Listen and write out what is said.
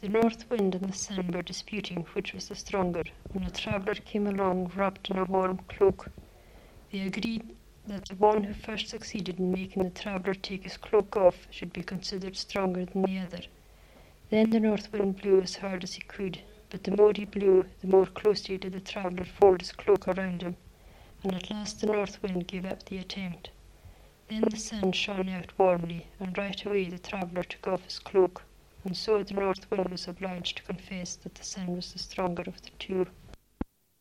The north wind and the sun were disputing which was the stronger, when a traveller came along wrapped in a warm cloak. They agreed that the one who first succeeded in making the traveller take his cloak off should be considered stronger than the other. Then the north wind blew as hard as he could, but the more he blew, the more closely did the traveller fold his cloak around him, and at last the north wind gave up the attempt. Then the sun shone out warmly, and right away the traveller took off his cloak, and so the north wind was obliged to confess that the sun was the stronger of the two.